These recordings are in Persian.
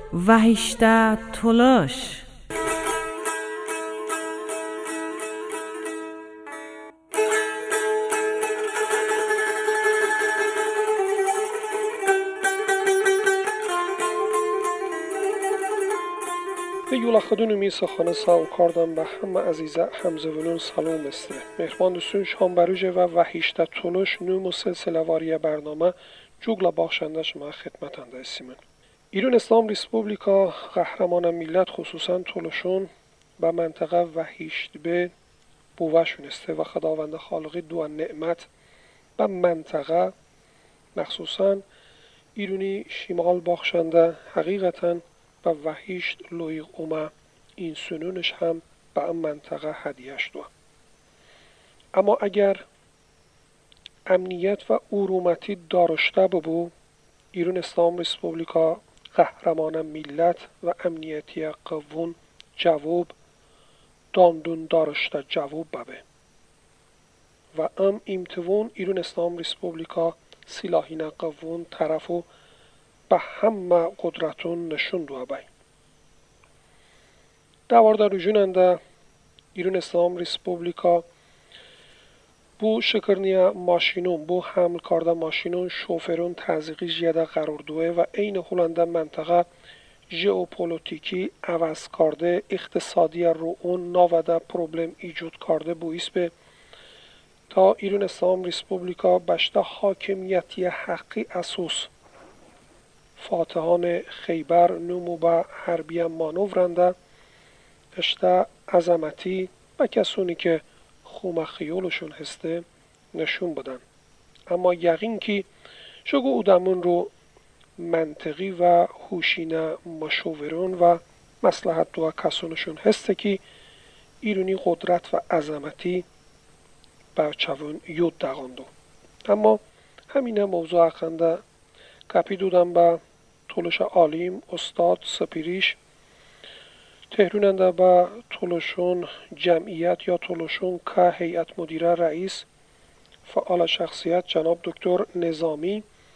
وحشته تلاش. Юлахадун мисахана сал кардам ба ҳама азиза ҳамзавунун салом исте. Меҳмон дӯстун шонбарӯже ва ваҳишта тулуш нӯму силсилавария барнома ҷугла бахшанда шума хидматанда истимон. Ирон Ислом Республика қаҳрамона миллат хусусан тулушун ба мантақа ваҳиштбе бува шунисте ва худованда холиқи дуа неъмат ба мантақа махсусан ирони шимол бахшанда ҳақиқатан ба ваҳишт лоиқ ума инсунунш ҳам ба ин мантақа ҳадия шуда. аммо агар амният ва уруматӣ доришта бубу, Ирон Ислом Республика қаҳрамона миллат ва амниятия қаввун ҷавоб дондун доришта ҷавоб бабе ва ам имтивон Ирон Ислом Республика силоҳина қаввун тарафу ба ҳама қудратун нишун дуабай. даворда рӯжунанда Ирон Ислом Республика бу шикрния машинун, бу ҳамл карда машинун шоферун тазиқи ҷияда қарор дуе ва эйни ҳуланда мантақа ژئوپلیتیکی عوض کرده اقتصادی رو اون نووده پروبلم ایجاد کرده باعث به تا ایران اسلام ریسپوبلیکا بشته حاکمیتی حقی اساس فاتحان خیبر نمو به حربی مانورنده اشته عظمتی و کسانی که خوم خیالشون هسته نشون بدن. اما یقین که شگو اودمون رو منطقی و هوشینه مشاوران و مصلحت و کسانشون هسته که ایرانی قدرت و عظمتی برچوان یود داغاندو. اما همین موضوع اخنده کپی دودم به طولش عالیم استاد سپیریش تهروننده به طولشون جمعیت یا طولشون که هیئت مدیره رئیس فعال شخصیت جناب دکتر نظامی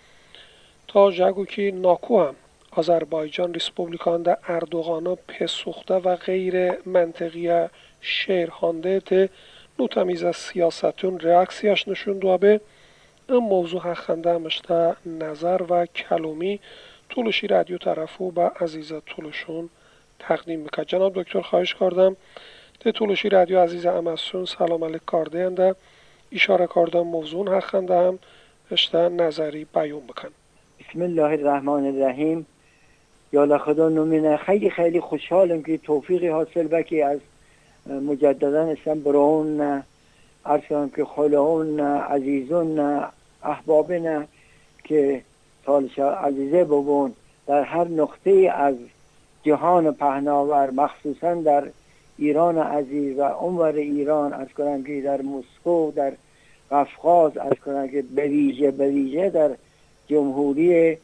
تا جگو که ناکو هم آذربایجان ریسپوبلیکان در اردوغانا پسوخته و غیر منطقی شهرهانده ته نوتمیز سیاستون ریاکسیش نشون دوابه این موضوع حقنده مشته نظر و کلومی طولشی رادیو طرفو با عزیز طولشون تقدیم میکرد. جناب دکتر خواهش کردم ده طولشی رادیو عزیز امسون سلام علیک کرده انده اشاره کردم موضوع حقنده هم اشته نظری بیان بکن. بسم الله الرحمن الرحیم. یا خدا نومینه خیلی خیلی خوشحالم که توفیقی حاصل بکی از مجددا اسم برون ارسان که خلون عزیزون احبابنا که سالش عزیزه ببون در هر نقطه از جهان پهناور مخصوصا در ایران عزیز و عمر ایران از کنم که در مسکو در قفقاز از کنم که به ویژه در جمهوری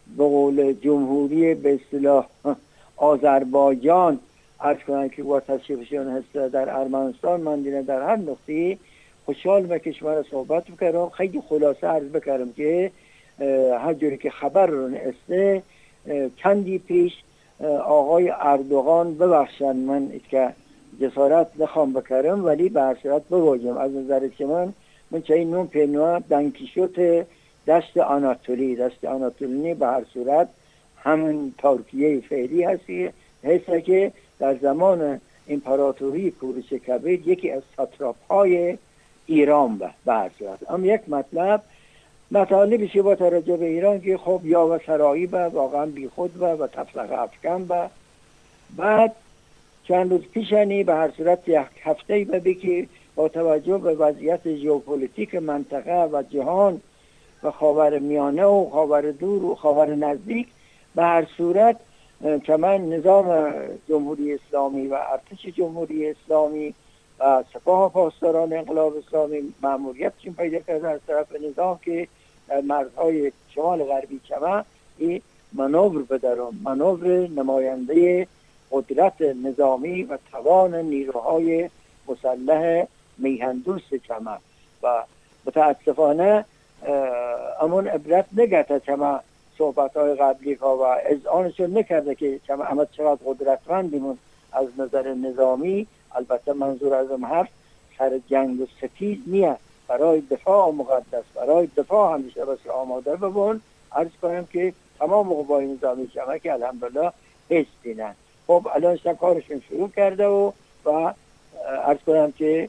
به اصطلاح آذربایجان عرض کنم که با تشریفشون هست در ارمنستان من دیدم در هر نقطه خوشحال به کشور صحبت بکردم. خیلی خلاصه عرض بکردم که هر جوری که خبر رو نسته چندی پیش آقای اردوغان ببخشن من که جسارت نخوام بکردم ولی به هر صورت بواجم از نظر که من چه این نوم پنوه دنکیشوت دست آناتولی به هر صورت همون ترکیه فعلی هست که در زمان امپراتوری کوروش کبیر یکی از ساتراپ های ایران به هر صورت. اما یک مطالبی با توجه به ایران که خب یا و سرایی واقعا بی خود و تفلق افکن بعد چند روز پیشنی به هر صورت یک هفته که با توجه به وضعیت ژئوپلیتیک منطقه و جهان و خاور میانه و خاور دور و خاور نزدیک به هر صورت چمن نظام جمهوری اسلامی و ارتش جمهوری اسلامی و سپاه پاسداران انقلاب اسلامی مأموریتشون پیدا کرده از طرف نظام که در مرزهای شمال غربی چمن این مانور بدارن، مانور نماینده قدرت نظامی و توان نیروهای مسلح میهندوست چمن و متاسفانه امون عبرت نگرده چمن صحبت‌های قبلی ها و اذعانشون نکرده که اما چقدر قدرتمندیمون از نظر نظامی. البته منظور از اون حرف سر جنگ و ستیز نیست، برای دفاع مقدس، برای دفاع همیشه بس آماده ببون. عرض کنم که تمام قوای نظامی شما که الحمدلله هستینن. خب الان کارشون شروع کرده و عرض کنم که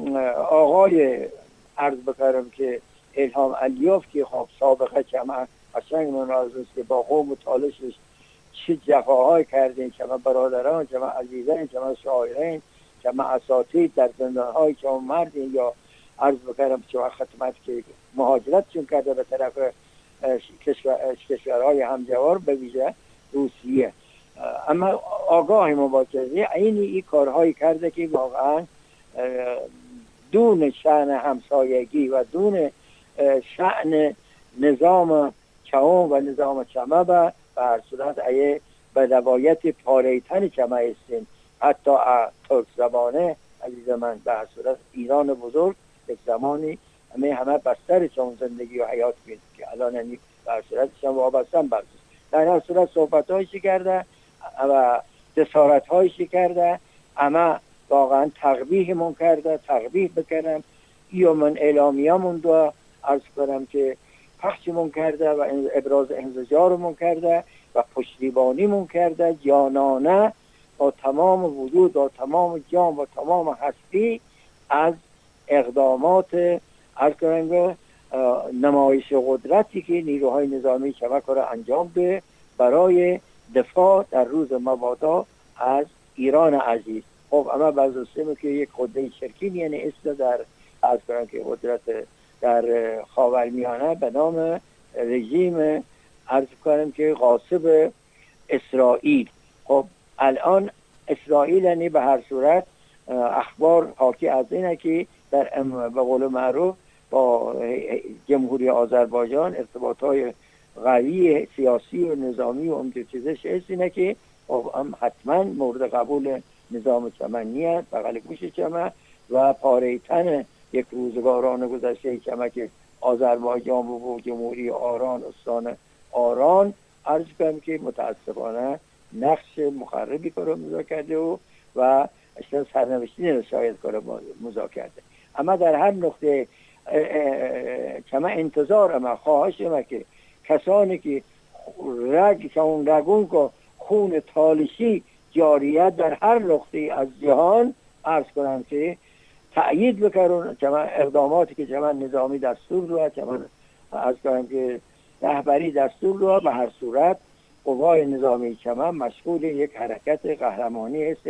آقای عرض بکرم که الهام علیوف که خب سابقه چما قشنگ مناظر که با قوم و تالشش چه جفاهای کردین، چما برادران، چما عزیزان، چما شاعرین، چما اساتید در زندانهای چما مردین یا عرض بکرم چه خدمت که مهاجرتشون کرده به طرف کشورهای همجوار به ویژه روسیه. اما آگاه مبارزه این کارهایی کرده که واقعا دون شأن همسایگی و دون شأن نظام چوم و نظام چمه به هر صورت به روایت پاریتن چمه هستین. حتی ترک زبانه عزیز من به هر صورت ایران بزرگ یک زمانی همه بستر چون زندگی و حیات بید که الان به هر صورت شما وابستن برسید. در هر صورت صحبت هایشی کرده و جسارت هایشی کرده، اما واقعا تقبیح من کرده، تقبیح بکنم یا من اعلامیه من دو عرض کنم که پخش من کرده و ابراز انزجار من کرده و پشتیبانی من کرده جانانه با تمام وجود و تمام جان و تمام هستی از اقدامات عرض کنم نمایش قدرتی که نیروهای نظامی چمک را انجام ده برای دفاع در روز مبادا از ایران عزیز. خب اما بازرسیم که یک قدرت شرکین یعنی است در از کنم که قدرت در خاورمیانه به نام رژیم عرض کنم که غاصب اسرائیل. خب الان اسرائیل یعنی به هر صورت اخبار حاکی از اینه که در به قول معروف با جمهوری آذربایجان ارتباطهای قوی سیاسی و نظامی و امور چیزش است اینه که هم حتما مورد قبول نظام چمن نیست بغل گوش چمن و پاریتن یک روزگاران گذشته چمن که آذربایجان و جمهوری آران استان آران عرض کنم که متاسفانه نقش مخربی کار مزا کرده و اصلا سرنوشتی شاید کار مزا کرده. اما در هر نقطه چمن انتظار ما خواهش ما که کسانی که رگون که خون تالشی جاریت در هر نقطه از جهان عرض کنم که تأیید بکنن چمن اقداماتی که چمن نظامی دستور رو چمن عرض کنم که رهبری دستور رو به هر صورت قوای نظامی چمن مشغول یک حرکت قهرمانی است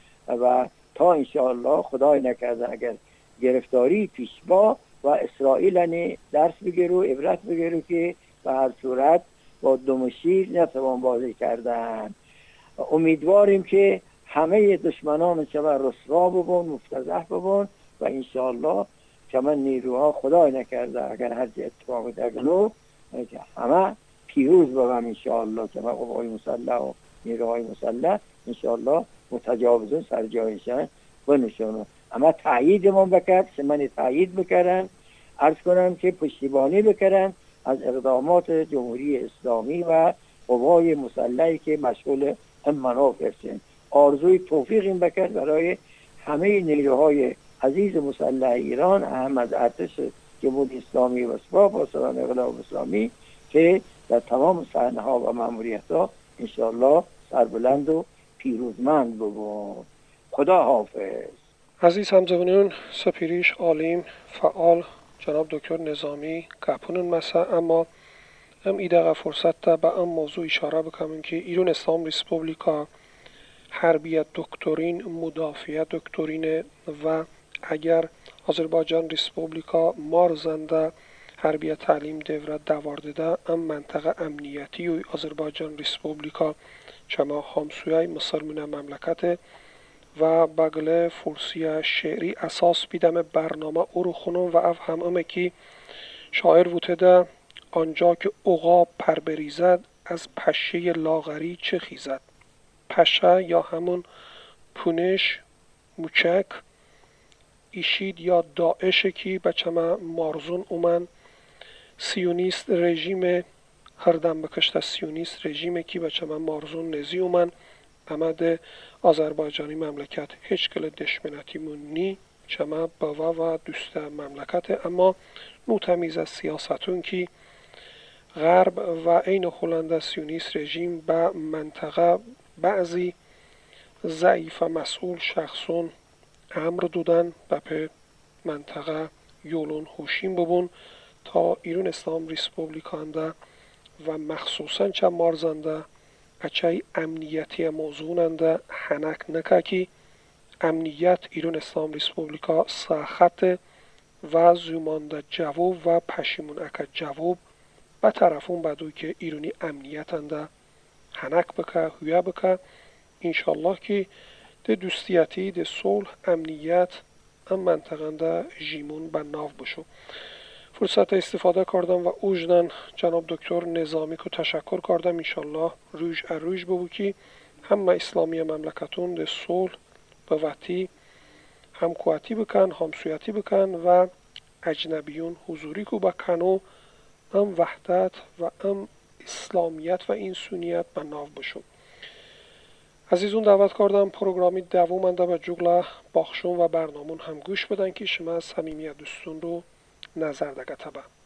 و تا انشاءالله خدای نکرده اگر گرفتاری پیش با و اسرائیل درس بگیره و عبرت بگیره که به هر صورت با دمشیر نتوان بازی کردن. امیدواریم که همه دشمنان چمن رسوا ببون مفتضح ببون و انشاءالله چمن نیروها خدای نکرده اگر هر چه اتفاق دگلو همه پیروز ببن انشاءالله چمن قوای مسلح و نیروهای مسلح انشاءالله متجاوزون سر جایشن بنشونن. اما تأییدمون بکرد من تأیید بکردن عرض کنم که پشتیبانی بکردن از اقدامات جمهوری اسلامی و قوای مسلحی که مشغول هم منافع هستند. آرزوی توفیق این بکرد برای همه نیروهای عزیز مسلح ایران اهم از ارتش جمهوری اسلامی و سپاه پاسداران انقلاب اسلامی که در تمام صحنه‌ها و مأموریت‌ها انشاءالله سربلند و پیروزمند بود. خدا حافظ. عزیز همزبانان سپیریش عالم فعال جناب دکتر نظامی گپونن مسا اما ام ایده فرصت تا به ام موضوع اشاره بکنم که ایران اسلام ریسپوبلیکا حربیت دکترین مدافعه دکترین و اگر آذربایجان ریسپوبلیکا مارزنده حربیت تعلیم دورت دوارده ام منطقه امنیتی و آذربایجان ریسپوبلیکا چما همسویه مصر من مملکت و بگله فرسی شعری اساس بیدم برنامه او رو خونم و اف همه که شاعر وتده آنجا که عقاب پر بریزد از پشه لاغری چه خیزد. پشه یا همون پونش موچک ایشید یا داعش که بچه ما مارزون اومن سیونیست رژیم هردم بکشت سیونیست رژیم کی بچه من مارزون نزی و من امد آذربایجانی مملکت هیچ کل دشمنتی منی چما باوا و دوست مملکت اما نوتمیز از سیاستون کی غرب و این هلند سیونیست رژیم به منطقه بعضی ضعیف مسئول شخصون امر دودن و به منطقه یولون هوشیم ببون تا ایران اسلام ریسپوبلیکانده و مخصوصا چه مارزنده اچای امنیتی موضوعننده حنک نکاکی امنیت ایران اسلام ریسپوبلیکا ساخت و زومانده جواب و پشیمون اکد جواب به طرفون بدوی که ایرانی امنیت انده حنک بکه هویه بکه انشالله که ده دوستیتی ده صلح امنیت ام منطقه جیمون به ناو بشو فرصت استفاده کردم و اوجدن جناب دکتر نظامی که تشکر کردم انشالله روش ببو که همه اسلامی مملکتون ده صلح به وقتی هم قواتی بکن همسویتی بکن و اجنبیون حضوری که بکنو ام وحدت و ام اسلامیت و انسانیت به ناو بشو عزیزون دعوت کردم پروگرامی دوامنده به جگله باخشون و برنامون هم گوش بدن که شما صمیمیت دوستون رو نظر دگه تبه